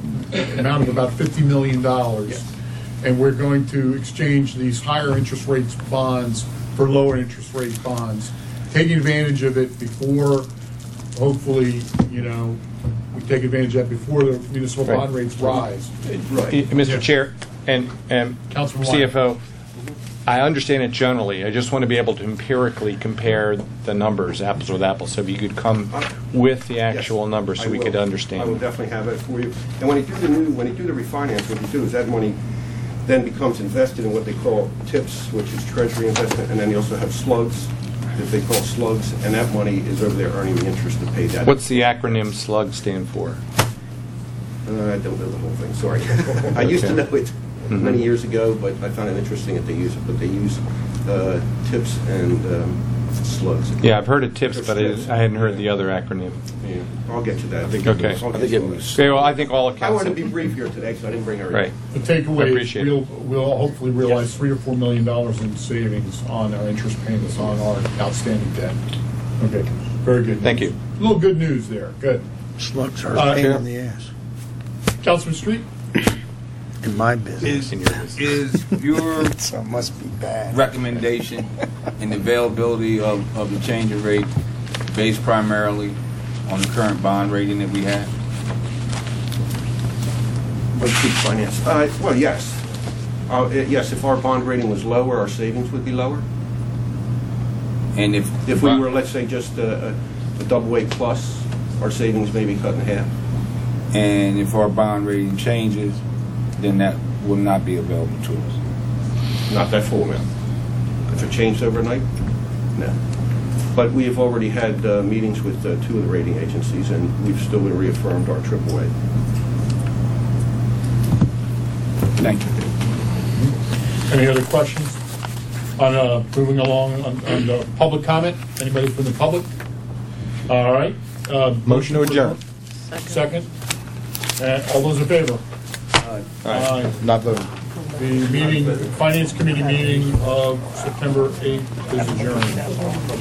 $50 million, and we're going to exchange these higher interest rates bonds for lower interest rate bonds, taking advantage of it before, hopefully, we take advantage of that before the municipal bond rates rise. Right. Mr. Chair and Councilman CFO, I understand it generally. I just want to be able to empirically compare the numbers, apples with apples. So if you could come with the actual numbers so we could understand. I will definitely have it for you. And when you do the refinance, what you do is that money then becomes invested in what they call TIPS, which is Treasury investment, and then you also have slugs, that they call slugs, and that money is over there earning the interest to pay that. What's the acronym SLUG stand for? I don't know the whole thing, sorry. I used to know it many years ago, but I found it interesting that they use it. But they use TIPS and slugs. Yeah, I've heard of TIPS, but I hadn't heard the other acronym. Yeah, I'll get to that. Okay. Okay, well, I think all of I council. wanted to be brief here today, so I didn't bring everything. Right. The takeaway appreciate is we'll hopefully realize $3 or $4 million in savings on our interest payments on our outstanding debt. Okay, very good. Thank you. A little good news there. Good. Slugs are a pain in the ass. Councilman Street? In my business. Is your So it must be bad. recommendation and availability of the change of rate based primarily on the current bond rating that we have? Let's keep finance. Well, yes. Yes, if our bond rating was lower, our savings would be lower. And if we were, let's say, just a AA plus, our savings may be cut in half. And if our bond rating changes, then that will not be available to us. Not that full amount. If it changed overnight, no. But we have already had meetings with 2 of the rating agencies, and we've still reaffirmed our AAA. Thank you. Any other questions on moving along on the public comment? Anybody from the public? All right. Motion to adjourn. Second. All those in favor? Aye. Not voting. The meeting, Finance Committee meeting of September 8th is adjourned.